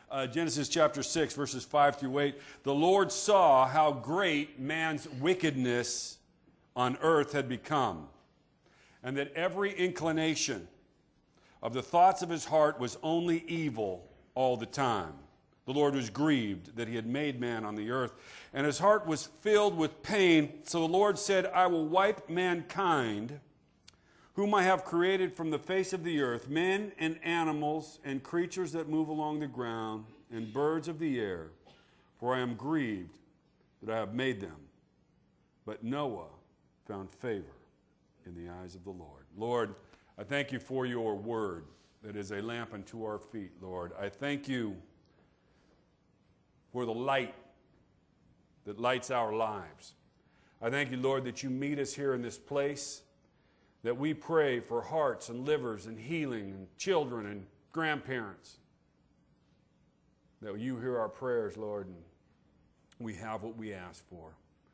Genesis chapter 6, verses 5 through 8. The Lord saw how great man's wickedness on earth had become, and that every inclination of the thoughts of his heart was only evil all the time. The Lord was grieved that he had made man on the earth, and his heart was filled with pain. So the Lord said, I will wipe mankind, whom I have created from the face of the earth, men and animals and creatures that move along the ground, and birds of the air, for I am grieved that I have made them. But Noah found favor in the eyes of the Lord. Lord, I thank you for your word that is a lamp unto our feet, Lord. I thank you for the light that lights our lives. I thank you, Lord, that you meet us here in this place, that we pray for hearts and livers and healing and children and grandparents, that you hear our prayers, Lord, and we have what we ask for.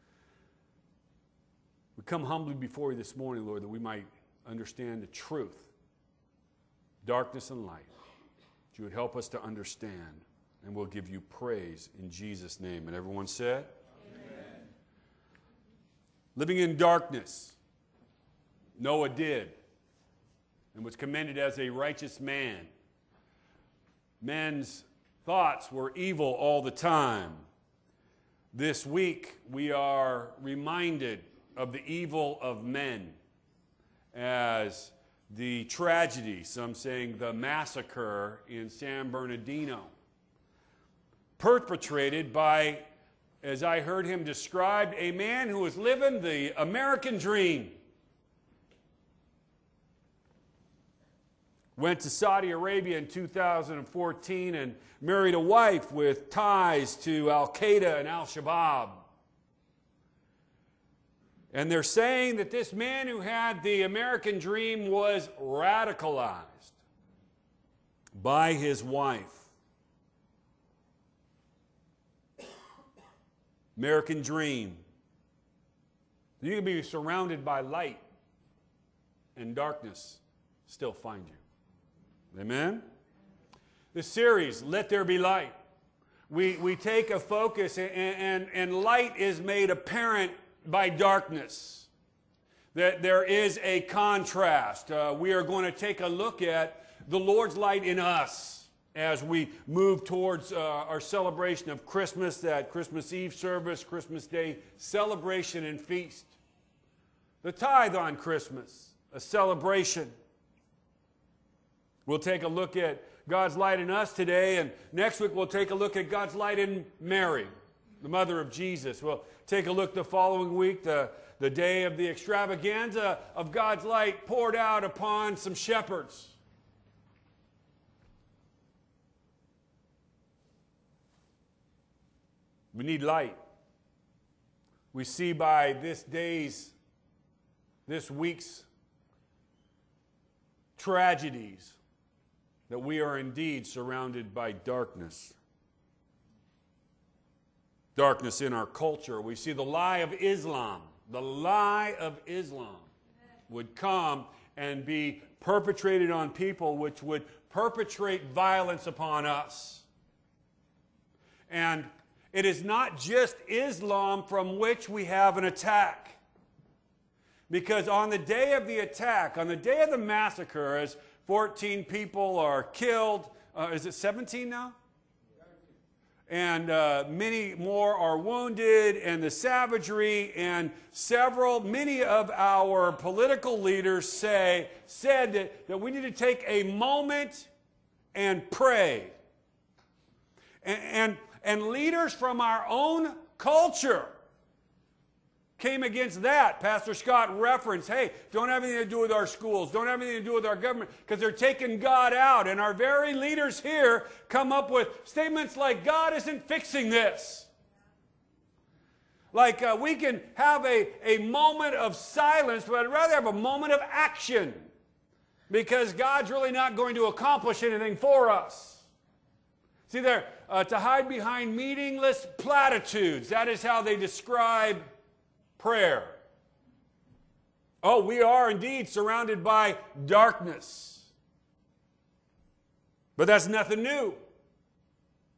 We come humbly before you this morning, Lord, that we might understand the truth, darkness and light, that you would help us to understand, and we'll give you praise in Jesus' name. And everyone said? Amen. Living in darkness, Noah did, and was commended as a righteous man. Men's thoughts were evil all the time. This week, we are reminded of the evil of men as the tragedy, some saying the massacre in San Bernardino, perpetrated by, as I heard him described, a man who was living the American dream. Went to Saudi Arabia in 2014 and married a wife with ties to Al-Qaeda and Al-Shabaab. And they're saying that this man who had the American dream was radicalized by his wife. American dream. You can be surrounded by light and darkness still find you. Amen? This series, Let There Be Light. We take a focus and light is made apparent by darkness. That there is a contrast. We are going to take a look at the Lord's light in us as we move towards our celebration of Christmas, that Christmas Eve service, Christmas Day celebration and feast. The tithe on Christmas, a celebration. We'll take a look at God's light in us today, and next week we'll take a look at God's light in Mary, the mother of Jesus. We'll take a look the following week, the day of the extravaganza of God's light poured out upon some shepherds. We need light. We see by this week's tragedies, that we are indeed surrounded by darkness. Darkness in our culture. We see the lie of Islam. The lie of Islam would come and be perpetrated on people, which would perpetrate violence upon us. And it is not just Islam from which we have an attack. Because on the day of the attack, on the day of the massacre, as 14 people are killed. Is it 17 now? And many more are wounded, and the savagery, and many of our political leaders said that we need to take a moment and pray. And leaders from our own culture came against that. Pastor Scott referenced, hey, don't have anything to do with our schools, don't have anything to do with our government, because they're taking God out. And our very leaders here come up with statements like, God isn't fixing this. Like we can have a moment of silence, but I'd rather have a moment of action, because God's really not going to accomplish anything for us. See there, to hide behind meaningless platitudes, that is how they describe prayer. Oh, we are indeed surrounded by darkness. But that's nothing new.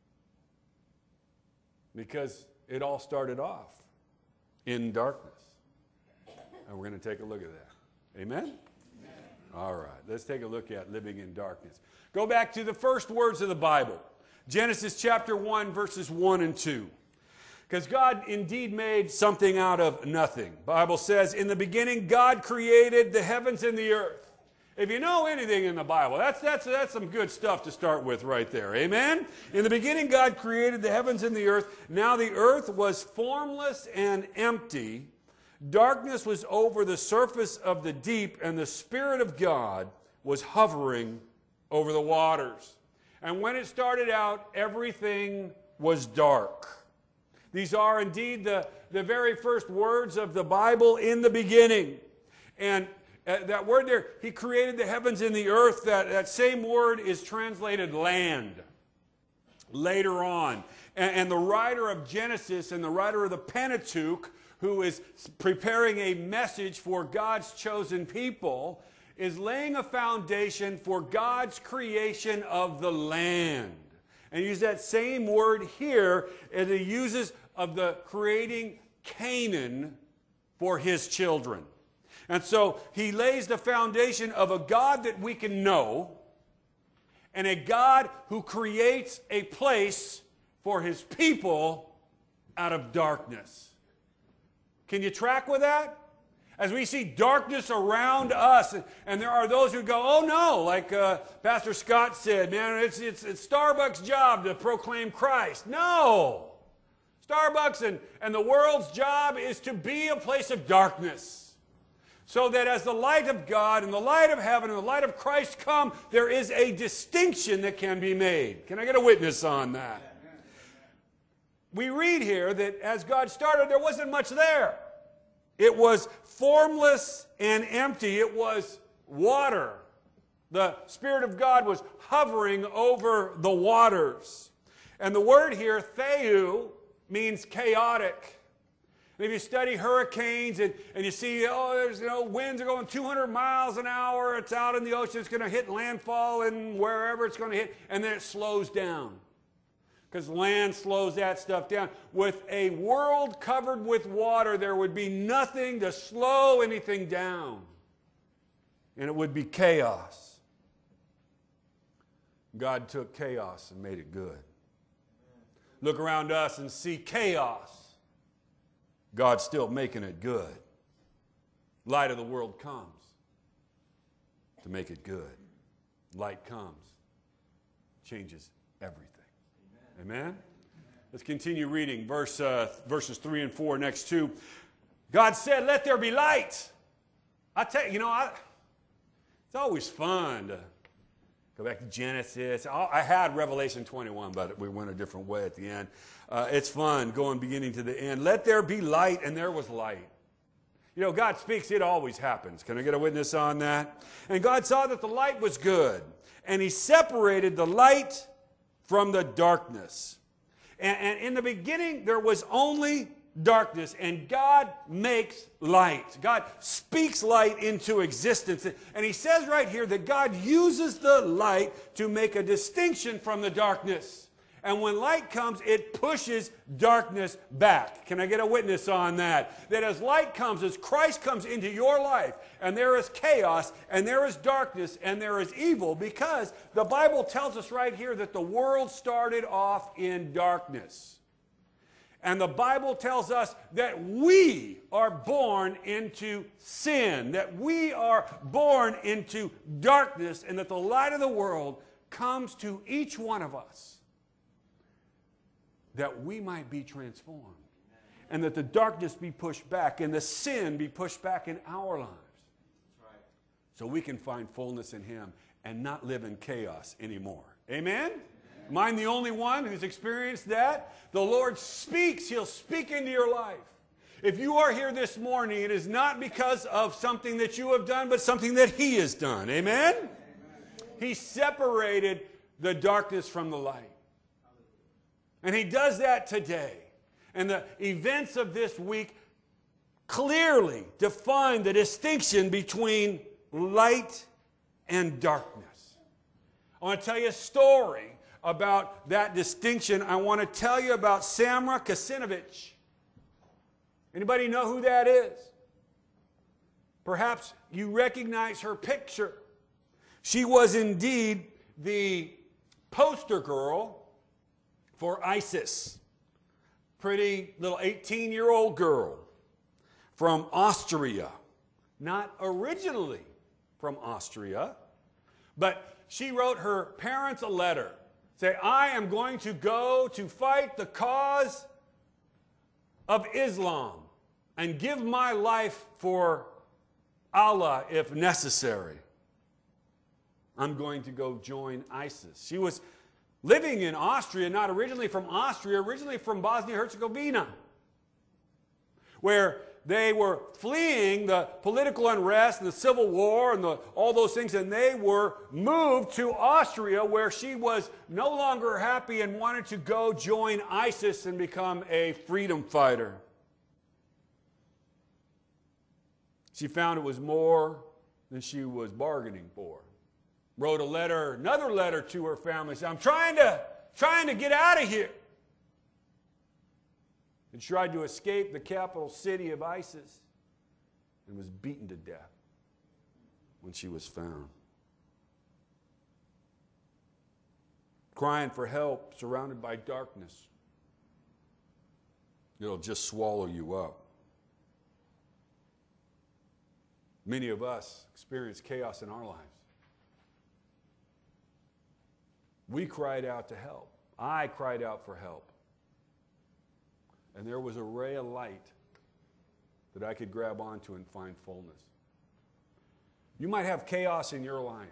Because it all started off in darkness. And we're going to take a look at that. Amen? Amen? All right, let's take a look at living in darkness. Go back to the first words of the Bible. Genesis chapter 1, verses 1 and 2. Because God indeed made something out of nothing. The Bible says, in the beginning, God created the heavens and the earth. If you know anything in the Bible, that's some good stuff to start with right there. Amen? In the beginning, God created the heavens and the earth. Now the earth was formless and empty. Darkness was over the surface of the deep, and the Spirit of God was hovering over the waters. And when it started out, everything was dark. These are indeed the very first words of the Bible, in the beginning. And that word there, He created the heavens and the earth, that same word is translated land later on. And the writer of Genesis and the writer of the Pentateuch, who is preparing a message for God's chosen people, is laying a foundation for God's creation of the land. And use that same word here as He uses of the creating Canaan for His children. And so He lays the foundation of a God that we can know, and a God who creates a place for His people out of darkness. Can you track with that? As we see darkness around us, and there are those who go, oh no, like Pastor Scott said, man, it's Starbucks' job to proclaim Christ. No! Starbucks and the world's job is to be a place of darkness. So that as the light of God and the light of heaven and the light of Christ come, there is a distinction that can be made. Can I get a witness on that? We read here that as God started, there wasn't much there. It was formless and empty. It was water. The Spirit of God was hovering over the waters. And the word here, theou, means chaotic. And if you study hurricanes and you see, there's winds are going 200 miles an hour, it's out in the ocean, it's going to hit landfall and wherever it's going to hit, and then it slows down. Because land slows that stuff down. With a world covered with water, there would be nothing to slow anything down. And it would be chaos. God took chaos and made it good. Look around us and see chaos. God's still making it good. Light of the world comes to make it good. Light comes, changes everything. Amen? Let's continue reading verses 3 and 4 next to. God said, let there be light. I tell you, it's always fun to go back to Genesis. I had Revelation 21, but we went a different way at the end. It's fun going beginning to the end. Let there be light, and there was light. God speaks, it always happens. Can I get a witness on that? And God saw that the light was good, and He separated the light from the darkness. And in the beginning, there was only darkness, and God makes light. God speaks light into existence. And He says right here that God uses the light to make a distinction from the darkness. And when light comes, it pushes darkness back. Can I get a witness on that? That as light comes, as Christ comes into your life, and there is chaos, and there is darkness, and there is evil, because the Bible tells us right here that the world started off in darkness. And the Bible tells us that we are born into sin, that we are born into darkness, and that the light of the world comes to each one of us, that we might be transformed, and that the darkness be pushed back, and the sin be pushed back in our lives. That's right. So we can find fullness in Him and not live in chaos anymore. Amen? Am I the only one who's experienced that? The Lord speaks. He'll speak into your life. If you are here this morning, it is not because of something that you have done, but something that He has done. Amen? Amen. He separated the darkness from the light. And He does that today. And the events of this week clearly define the distinction between light and darkness. I want to tell you a story about that distinction, I want to tell you about Samra Kasinovich. Anybody know who that is? Perhaps you recognize her picture. She was indeed the poster girl for ISIS. Pretty little 18-year-old girl from Austria. Not originally from Austria, but she wrote her parents a letter. Say, I am going to go to fight the cause of Islam and give my life for Allah if necessary. I'm going to go join ISIS. She was living in Austria, not originally from Austria, originally from Bosnia-Herzegovina, where they were fleeing the political unrest and the civil war and all those things, and they were moved to Austria, where she was no longer happy and wanted to go join ISIS and become a freedom fighter. She found it was more than she was bargaining for. Wrote another letter to her family, said, I'm trying to get out of here. And tried to escape the capital city of ISIS and was beaten to death when she was found. Crying for help, surrounded by darkness. It'll just swallow you up. Many of us experience chaos in our lives. We cried out to help. I cried out for help. And there was a ray of light that I could grab onto and find fullness. You might have chaos in your life.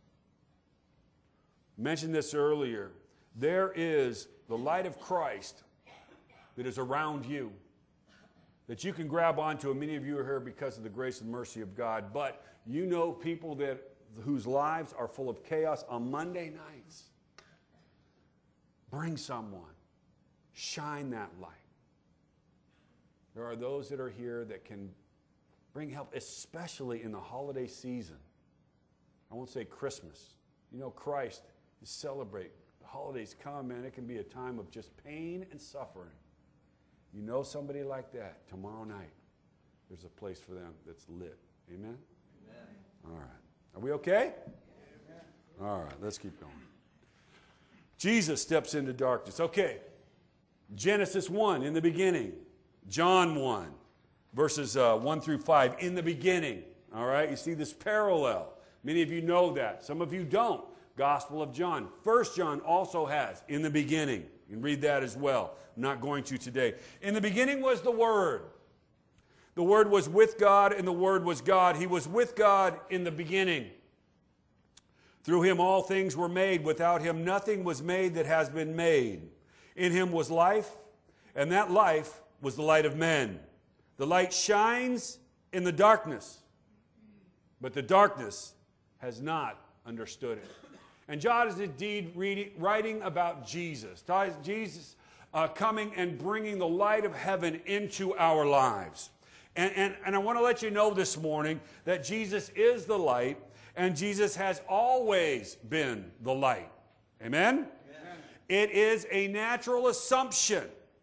I mentioned this earlier. There is the light of Christ that is around you, that you can grab onto, and many of you are here because of the grace and mercy of God. But you know people whose lives are full of chaos on Monday nights. Bring someone. Shine that light. There are those that are here that can bring help, especially in the holiday season. I won't say Christmas. You know, Christ is celebrate. The holidays come, man. It can be a time of just pain and suffering. You know somebody like that, tomorrow night, there's a place for them that's lit. Amen? Amen. All right. Are we okay? Amen. All right, let's keep going. Jesus steps into darkness. Okay. Genesis 1, in the beginning. John 1, verses 1 through 5, in the beginning. All right, you see this parallel. Many of you know that. Some of you don't. Gospel of John. 1 John also has, in the beginning. You can read that as well. I'm not going to today. In the beginning was the Word. The Word was with God, and the Word was God. He was with God in the beginning. Through Him all things were made. Without Him nothing was made that has been made. In Him was life, and that life was the light of men. The light shines in the darkness, but the darkness has not understood it. And John is indeed writing about Jesus. Jesus coming and bringing the light of heaven into our lives. And I want to let you know this morning that Jesus is the light, and Jesus has always been the light. Amen? Amen. It is a natural assumption.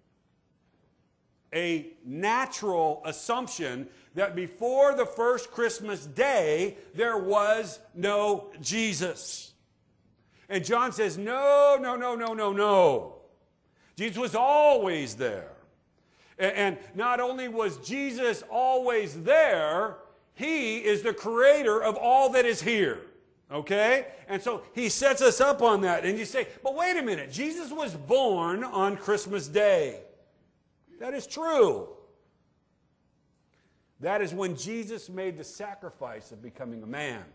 A natural assumption that before the first Christmas day, there was no Jesus. And John says, no, no, no, no, no, no. Jesus was always there. And not only was Jesus always there, He is the creator of all that is here. Okay? And so He sets us up on that. And you say, but wait a minute, Jesus was born on Christmas Day. That is true. That is when Jesus made the sacrifice of becoming a man.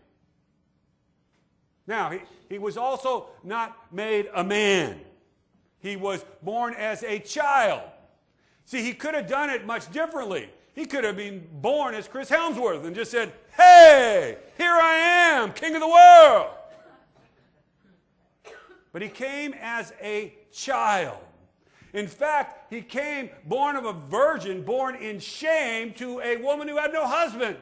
Now, he was also not made a man. He was born as a child. See, He could have done it much differently. He could have been born as Chris Helmsworth and just said, hey, here I am, king of the world. But He came as a child. In fact, He came born of a virgin, born in shame to a woman who had no husband.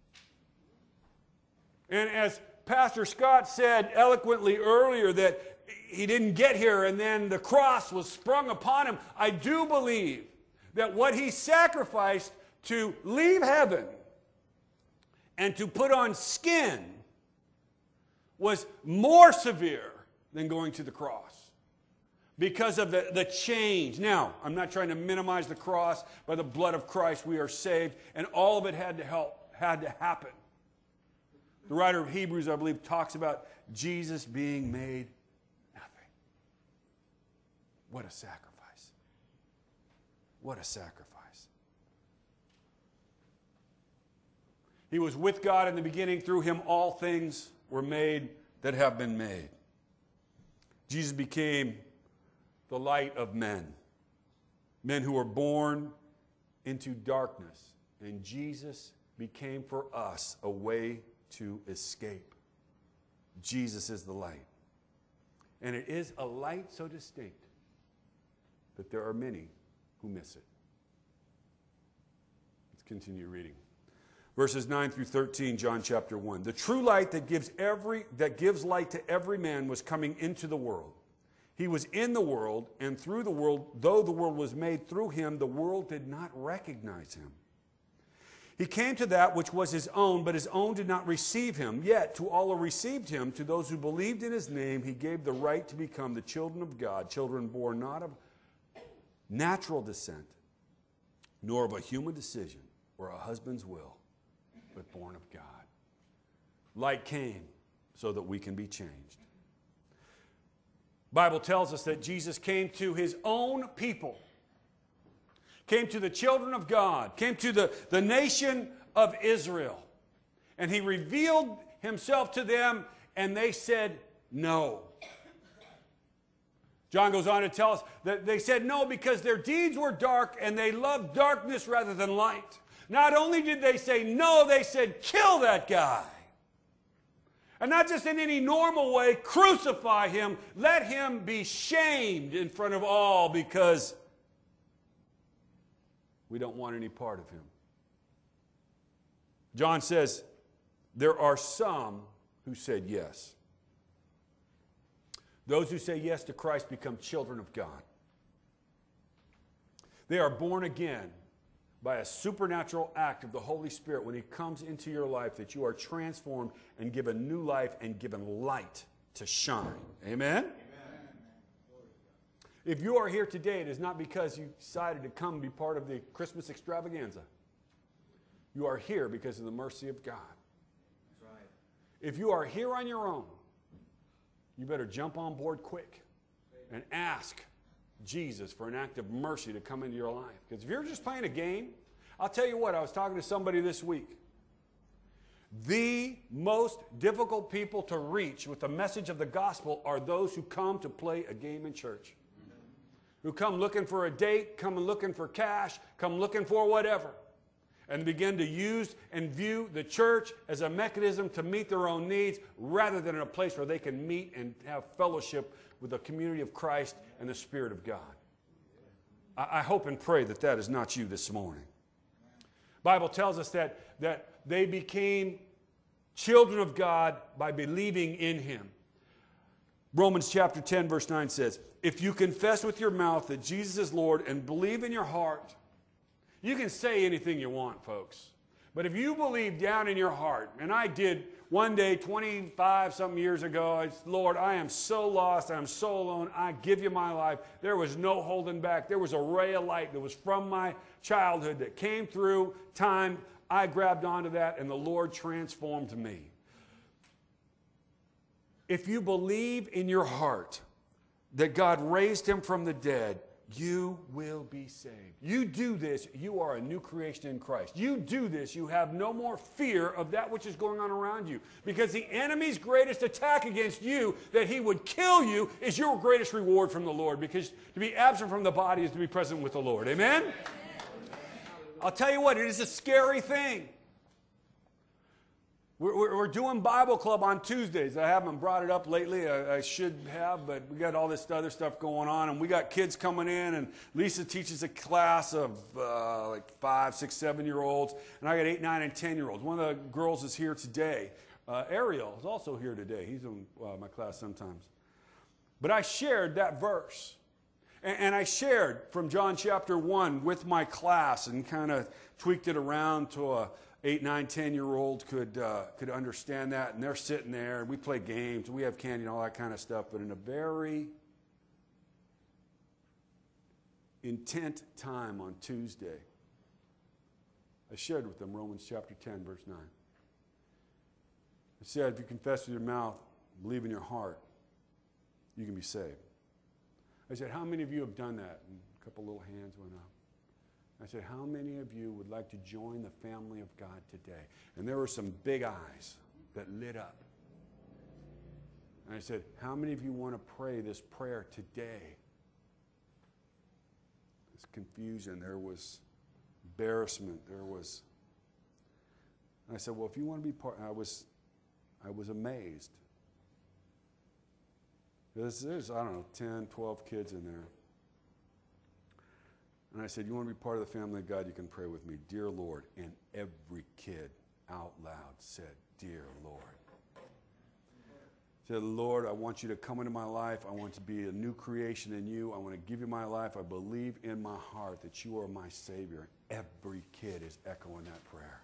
And as Pastor Scott said eloquently earlier, that he didn't get here and then the cross was sprung upon him. I do believe that what he sacrificed to leave heaven and to put on skin was more severe than going to the cross because of the change. Now, I'm not trying to minimize the cross. By the blood of Christ we are saved, and all of it had to happen. The writer of Hebrews, I believe, talks about Jesus being made nothing. What a sacrifice. What a sacrifice. He was with God in the beginning. Through him all things were made that have been made. Jesus became the light of men. Men who were born into darkness. And Jesus became for us a way to escape. Jesus is the light. And it is a light so distinct that there are many who miss it. Let's continue reading. Verses 9 through 13, John chapter 1. The true light that gives light to every man was coming into the world. He was in the world, and through the world, though the world was made through him, the world did not recognize him. He came to that which was his own, but his own did not receive him. Yet to all who received him, to those who believed in his name, he gave the right to become the children of God, children born not of natural descent, nor of a human decision or a husband's will, but born of God. Light came so that we can be changed. The Bible tells us that Jesus came to his own people, came to the children of God, came to the nation of Israel, and he revealed himself to them, and they said no. John goes on to tell us that they said no because their deeds were dark and they loved darkness rather than light. Not only did they say no, they said kill that guy. And not just in any normal way, crucify him, let him be shamed in front of all because we don't want any part of him. John says there are some who said yes. Those who say yes to Christ become children of God. They are born again by a supernatural act of the Holy Spirit when he comes into your life, that you are transformed and given new life and given light to shine. Amen? Amen. If you are here today, it is not because you decided to come be part of the Christmas extravaganza. You are here because of the mercy of God. That's right. If you are here on your own, you better jump on board quick and ask Jesus for an act of mercy to come into your life. Because if you're just playing a game, I'll tell you what, I was talking to somebody this week. The most difficult people to reach with the message of the gospel are those who come to play a game in church. Who come looking for a date, come looking for cash, come looking for whatever. And begin to use and view the church as a mechanism to meet their own needs rather than in a place where they can meet and have fellowship with the community of Christ and the Spirit of God. I hope and pray that that is not you this morning. The Bible tells us that they became children of God by believing in him. Romans chapter 10 verse 9 says, if you confess with your mouth that Jesus is Lord and believe in your heart, you can say anything you want, folks. But if you believe down in your heart, and I did one day 25-something years ago, Lord, I am so lost, I am so alone, I give you my life. There was no holding back. There was a ray of light that was from my childhood that came through time. I grabbed onto that, and the Lord transformed me. If you believe in your heart that God raised him from the dead, you will be saved. You do this, you are a new creation in Christ. You do this, you have no more fear of that which is going on around you. Because the enemy's greatest attack against you, that he would kill you, is your greatest reward from the Lord. Because to be absent from the body is to be present with the Lord. Amen? Amen. I'll tell you what, it is a scary thing. We're doing Bible Club on Tuesdays. I haven't brought it up lately. I should have, but we got all this other stuff going on, and we got kids coming in, and Lisa teaches a class of like 5, 6, 7-year-olds, and I got 8, 9, and 10-year-olds. One of the girls is here today. Ariel is also here today. He's in my class sometimes. But I shared that verse. And I shared from John chapter 1 with my class and kind of tweaked it around to a 8, 9, 10-year-old could understand that. And they're sitting there, and we play games, and we have candy and all that kind of stuff. But in a very intent time on Tuesday, I shared with them Romans chapter 10, verse 9. I said, if you confess with your mouth, believe in your heart, you can be saved. I said, how many of you have done that? And a couple little hands went up. I said, how many of you would like to join the family of God today? And there were some big eyes that lit up. And I said, how many of you want to pray this prayer today? There's confusion. There was embarrassment. There was... And I said, well, if you want to be part... I was amazed. There's, I don't know, 10, 12 kids in there. And I said, you want to be part of the family of God, you can pray with me. Dear Lord. And every kid out loud said, Dear Lord. I said, Lord, I want you to come into my life. I want to be a new creation in you. I want to give you my life. I believe in my heart that you are my Savior. Every kid is echoing that prayer.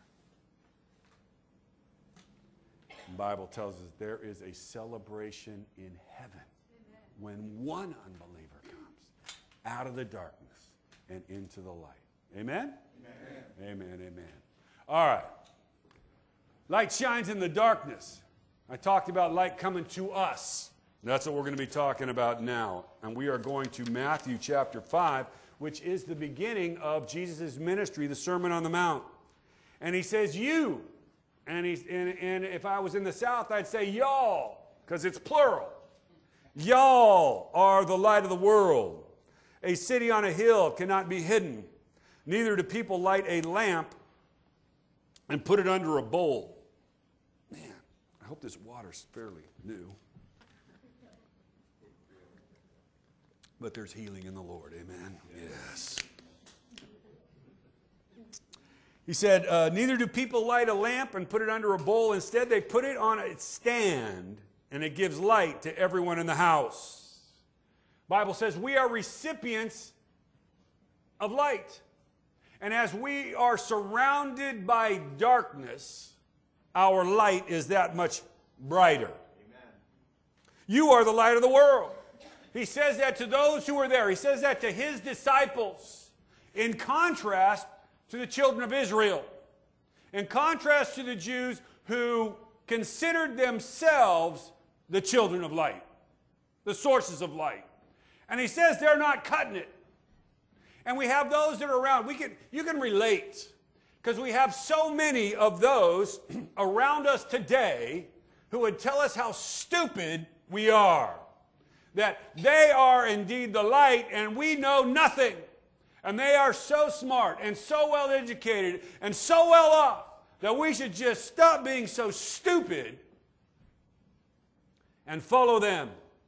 The Bible tells us there is a celebration in heaven when one unbeliever comes out of the darkness and into the light. Amen? Amen. Amen, amen. All right. Light shines in the darkness. I talked about light coming to us. That's what we're going to be talking about now. And we are going to Matthew chapter 5, which is the beginning of Jesus' ministry, the Sermon on the Mount. And he says, you. And if I was in the South, I'd say y'all, because it's plural. Y'all are the light of the world. A city on a hill cannot be hidden. Neither do people light a lamp and put it under a bowl. Man, I hope this water's fairly new. But there's healing in the Lord. Amen. Yes. He said, neither do people light a lamp and put it under a bowl. Instead, they put it on a stand, and it gives light to everyone in the house. The Bible says we are recipients of light. And as we are surrounded by darkness, our light is that much brighter. Amen. You are the light of the world. He says that to those who are there. He says that to his disciples. In contrast to the children of Israel. In contrast to the Jews who considered themselves the children of light, the sources of light. And he says they're not cutting it. And we have those that are around. You can relate, because we have so many of those around us today who would tell us how stupid we are. That they are indeed the light and we know nothing. And they are so smart and so well educated and so well off that we should just stop being so stupid and follow them.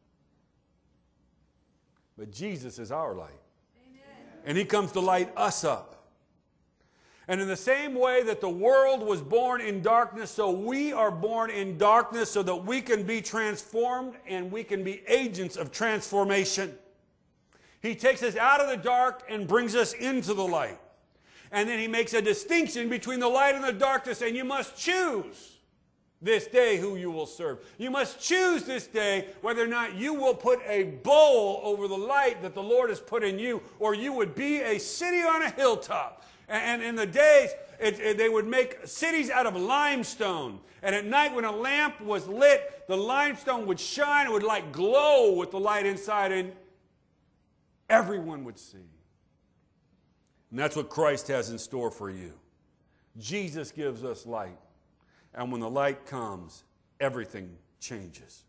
But Jesus is our light. Amen. And he comes to light us up. And in the same way that the world was born in darkness, so we are born in darkness so that we can be transformed and we can be agents of transformation. He takes us out of the dark and brings us into the light. And then he makes a distinction between the light and the darkness, and you must choose this day who you will serve. You must choose this day whether or not you will put a bowl over the light that the Lord has put in you, or you would be a city on a hilltop. And in the days, they would make cities out of limestone. And at night when a lamp was lit, the limestone would shine. It would like glow with the light inside, and everyone would see. And that's what Christ has in store for you. Jesus gives us light. And when the light comes, everything changes.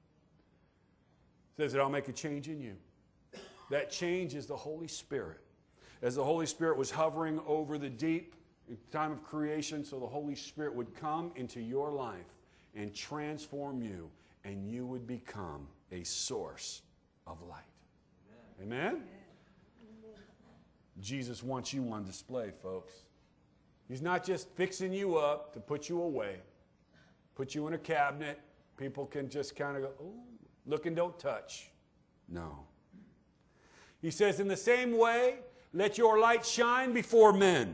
It says that I'll make a change in you. That change is the Holy Spirit. As the Holy Spirit was hovering over the deep in time of creation, so the Holy Spirit would come into your life and transform you, and you would become a source of light. Amen? Amen? Jesus wants you on display, folks. He's not just fixing you up to put you away, put you in a cabinet. People can just kind of go, oh, look and don't touch. No. He says, in the same way, let your light shine before men,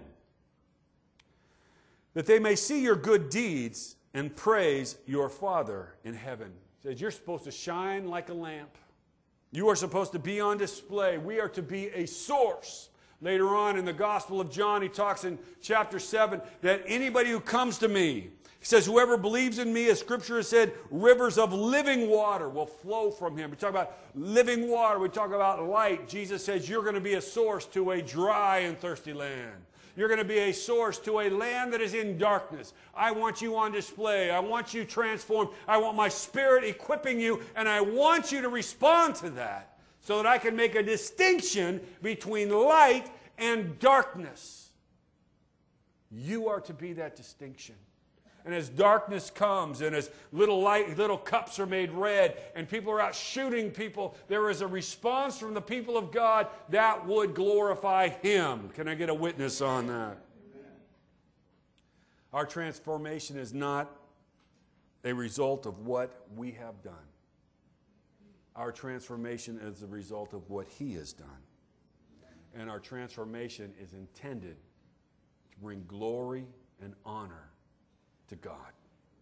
that they may see your good deeds and praise your Father in heaven. He says, you're supposed to shine like a lamp. You are supposed to be on display. We are to be a source. Later on in the Gospel of John, he talks in chapter 7 that anybody who comes to me, he says, whoever believes in me, as Scripture has said, rivers of living water will flow from him. We talk about living water. We talk about light. Jesus says you're going to be a source to a dry and thirsty land. You're going to be a source to a land that is in darkness. I want you on display. I want you transformed. I want my Spirit equipping you, and I want you to respond to that so that I can make a distinction between light and darkness. You are to be that distinction. And as darkness comes and as little cups are made red and people are out shooting people, there is a response from the people of God that would glorify Him. Can I get a witness on that? Amen. Our transformation is not a result of what we have done. Our transformation is a result of what He has done. And our transformation is intended to bring glory and honor to God.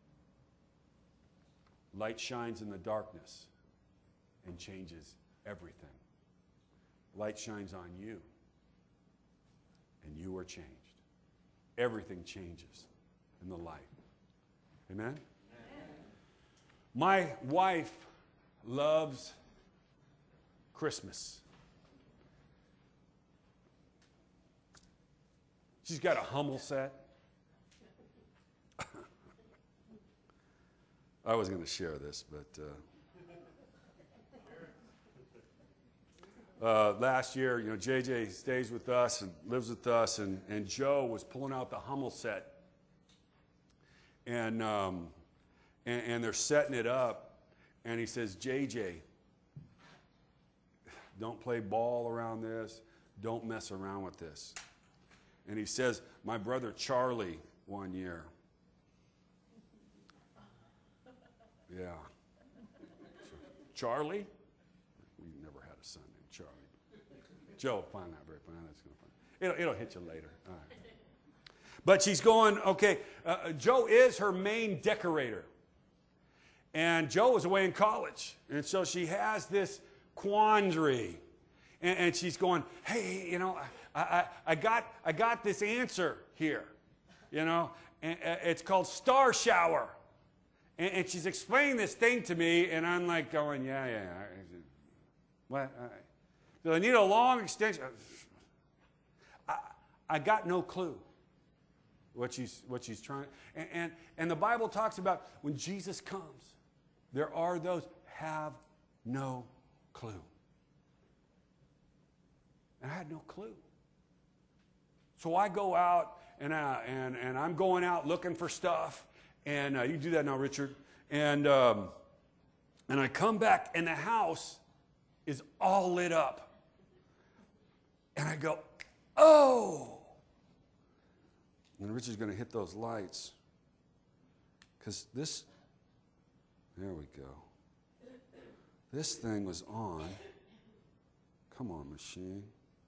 Light shines in the darkness and changes everything. Light shines on you, and you are changed. Everything changes in the light. Amen? Amen. My wife loves Christmas. She's got a Hummel set. I was going to share this, but last year, JJ stays with us and lives with us, and Joe was pulling out the Hummel set, and they're setting it up, and he says, JJ, don't play ball around this, don't mess around with this. And he says, my brother Charlie one year, yeah. Charlie? We never had a son named Charlie. Joe, find that very funny. That's going to find. It'll hit you later. All right. But she's going, okay, Joe is her main decorator. And Joe was away in college. And so she has this quandary. And she's going, hey, I got this answer here. And it's called Star Shower. And she's explaining this thing to me, and I'm like going, yeah. What? So I need a long extension. I got no clue what she's trying. And the Bible talks about when Jesus comes, there are those have no clue. And I had no clue. So I go out, and I'm going out looking for stuff. And you do that now, Richard. And I come back, and the house is all lit up. And I go, oh! And Richard's going to hit those lights. Because there we go. This thing was on. Come on, machine.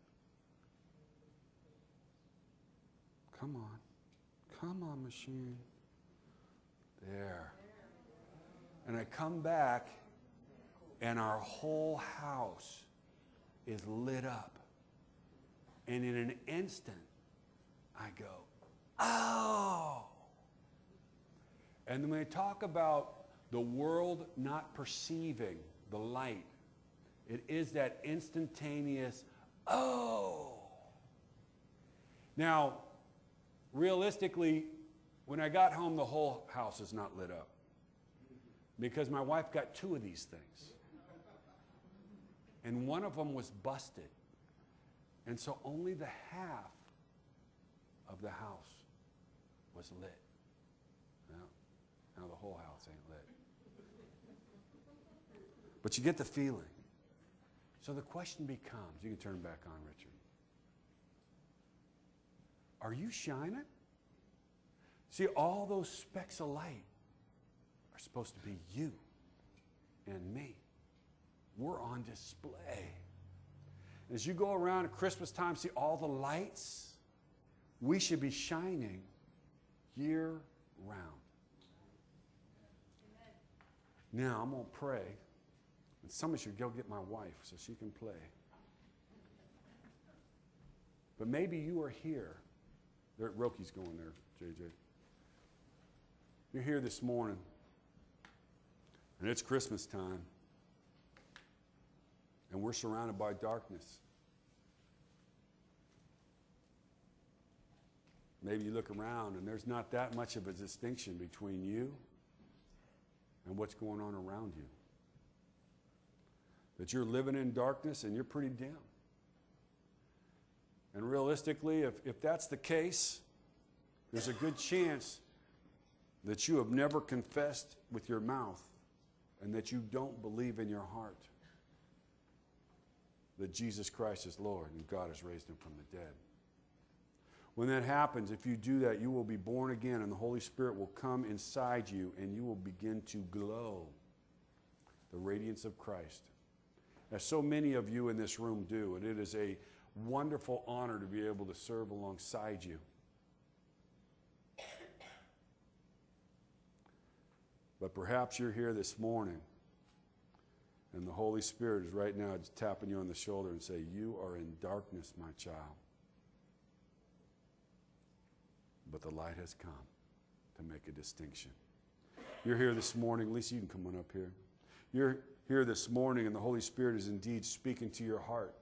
Come on, machine. There. And I come back, and our whole house is lit up. And in an instant, I go, oh! And when they talk about the world not perceiving the light, it is that instantaneous, oh! Now, realistically, when I got home, the whole house is not lit up because my wife got 2 of these things. And one of them was busted. And so only the half of the house was lit. Now the whole house ain't lit. But you get the feeling. So the question becomes, you can turn back on, Richard. Are you shining? See, all those specks of light are supposed to be you and me. we're on display. As you go around at Christmas time, see all the lights, we should be shining year round. Now, I'm going to pray, and someone should go get my wife so she can play. But maybe you are here. Roki's going there, JJ. You're here this morning, and it's Christmas time, and we're surrounded by darkness. Maybe you look around, and there's not that much of a distinction between you and what's going on around you. That you're living in darkness, and you're pretty dim. And realistically, if that's the case, there's a good chance that you have never confessed with your mouth and that you don't believe in your heart that Jesus Christ is Lord and God has raised him from the dead. When that happens, if you do that, you will be born again and the Holy Spirit will come inside you and you will begin to glow the radiance of Christ. As so many of you in this room do, and it is a wonderful honor to be able to serve alongside you. But perhaps you're here this morning and the Holy Spirit is right now just tapping you on the shoulder and say, you are in darkness, my child. But the light has come to make a distinction. You're here this morning. Lisa, you can come on up here. You're here this morning and the Holy Spirit is indeed speaking to your heart.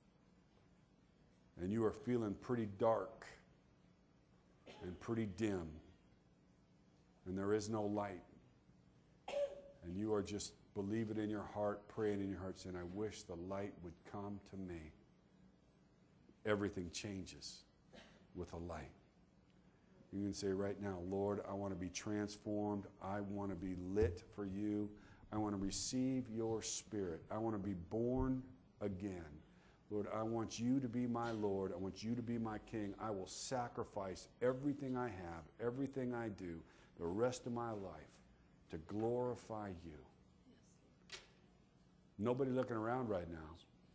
And you are feeling pretty dark and pretty dim. And there is no light. And you are just believing in your heart, praying in your heart, saying, I wish the light would come to me. Everything changes with a light. You can say right now, Lord, I want to be transformed. I want to be lit for you. I want to receive your Spirit. I want to be born again. Lord, I want you to be my Lord. I want you to be my King. I will sacrifice everything I have, everything I do, the rest of my life to glorify you. Nobody looking around right now.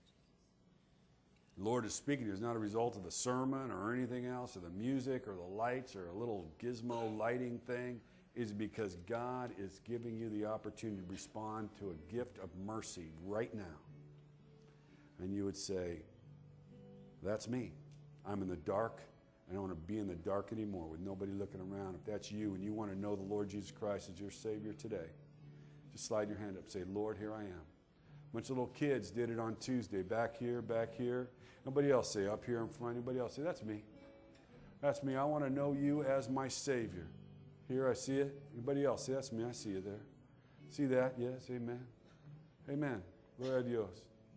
The Lord is speaking. It's not a result of the sermon or anything else or the music or the lights or a little gizmo lighting thing. It's because God is giving you the opportunity to respond to a gift of mercy right now. And you would say, that's me. I'm in the dark. I don't want to be in the dark anymore with nobody looking around. If that's you and you want to know the Lord Jesus Christ as your Savior today, just slide your hand up and say, Lord, here I am. A bunch of little kids did it on Tuesday. Back here, back here. Nobody else say up here in front. Anybody else say, that's me. That's me. I want to know you as my Savior. Here, I see it. Anybody else say, that's me. I see you there. See that? Yes, amen. Amen. Gloria a Dios.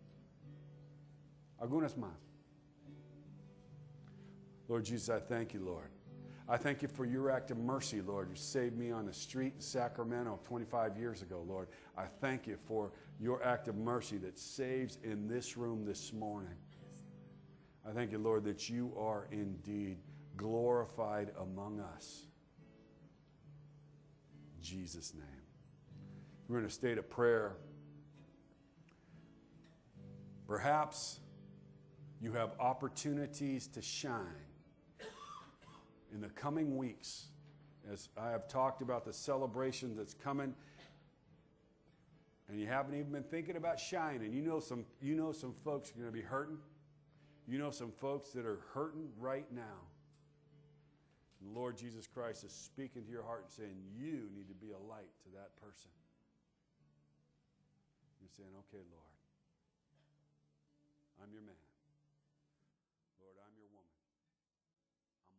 Algunas más. Lord Jesus, I thank you, Lord. I thank you for your act of mercy, Lord. You saved me on the street in Sacramento 25 years ago, Lord. I thank you for your act of mercy that saves in this room this morning. I thank you, Lord, that you are indeed glorified among us. In Jesus' name. We're in a state of prayer. Perhaps you have opportunities to shine in the coming weeks. As I have talked about the celebration that's coming, and you haven't even been thinking about shining. You know some folks are going to be hurting. You know some folks that are hurting right now. And the Lord Jesus Christ is speaking to your heart and saying, you need to be a light to that person. You're saying, okay, Lord, I'm your man.